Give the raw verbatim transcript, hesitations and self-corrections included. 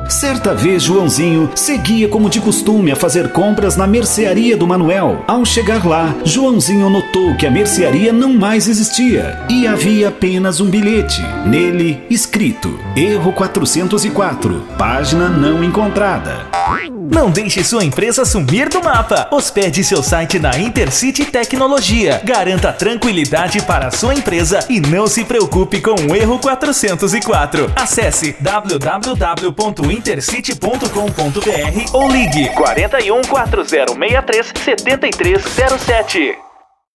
Certa vez, Joãozinho seguia como de costume a fazer compras na mercearia do Manuel. Ao chegar lá, Joãozinho notou que a mercearia não mais existia e havia apenas um bilhete. Nele, escrito: erro quatrocentos e quatro, página não encontrada. Não deixe sua empresa sumir do mapa. Hospede seu site na Intercity Tecnologia. Garanta tranquilidade para a sua empresa e não se preocupe com o erro quatrocentos e quatro. Acesse w w w ponto intercity ponto com ponto b r ou ligue quatro um quatro zero seis três sete três zero sete.